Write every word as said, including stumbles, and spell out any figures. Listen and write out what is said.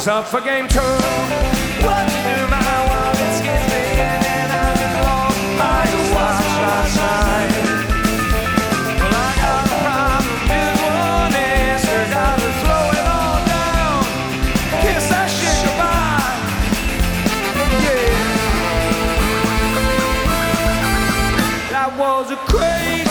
who's up for game two. What do my wallet scares me and I lost my watch last night. Well, I got a problem, this one is I gotta slow it all down, kiss that shit goodbye. Yeah, that was a crazy